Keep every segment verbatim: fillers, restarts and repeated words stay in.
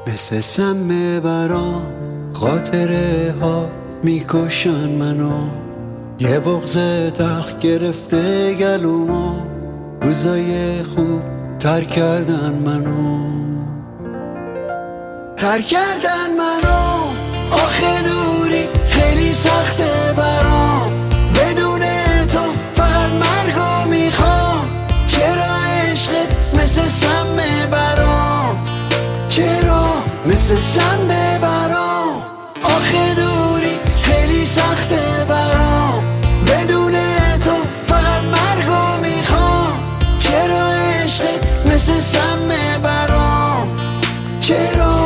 مثل سم برام خاطره ها میکشن منو، یه بغض تلخ گرفته گلومو، روزای خوب تر کردن منو تر کردن منو. آخه دوری خیلی سخته برام، بدون تو فقط مرگو میخوام. چرا عشقت مثل سم برام، چرا مثل سم برام. آخه دوری خیلی سخته برام، بدون تو فقط مرگو میخوام. چرا عشقت مثل سم برام، چرا.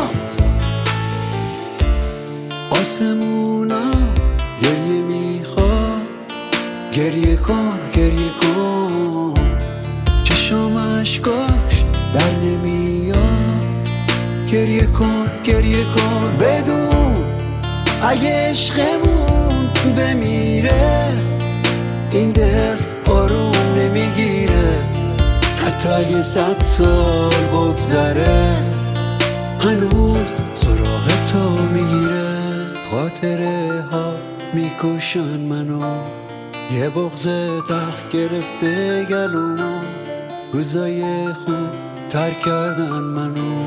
آسمونا گریه میخواد، گریه کن گریه کن. چشم اشکاش در نمیاد، گریه کن گریه کن. بدون اگه عشقمون بمیره، این دل آروم نمیگیره. حتی اگه صد سال بگذره، هنوز سراغ تو میگیره. خاطره ها میکشن منو، یه بغض تلخ گرفته گلومو، روزای خوب تر کردن منو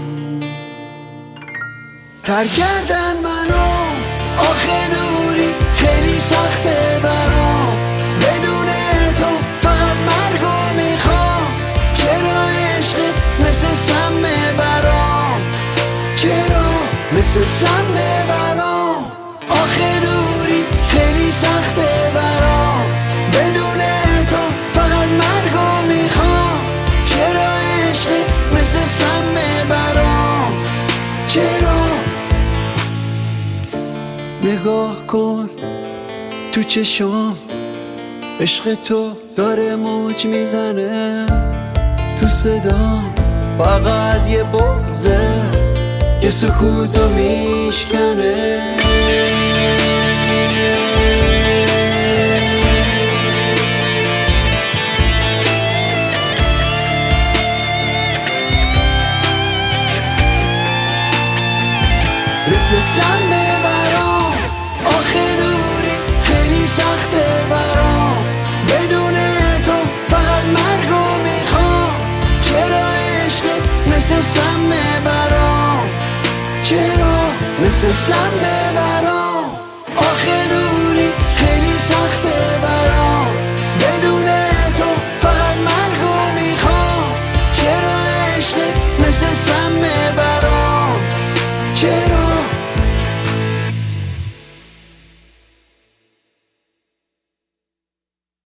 تر کردن منو. آخه دوری خیلی سخته برام، بدون تو فقط مرگو میخوام. چرا عشقت مثل سم برام، چرا مثل سم برام. آخه دوری خیلی سخته برام، بدون تو فقط مرگو میخوام. چرا عشقت مثل سم برام، چرا. نگاه کن تو چشام، عشق تو داره موج میزنه. تو صدام فقط یه بغضه که سکوتو میشکنه. مثل سم برام، آخه دوری خیلی سخته برام، بدون تو فقط مرگو میخوام. چرا عشقت مثل سم برام، چرا مثل سم برام. آخه دوری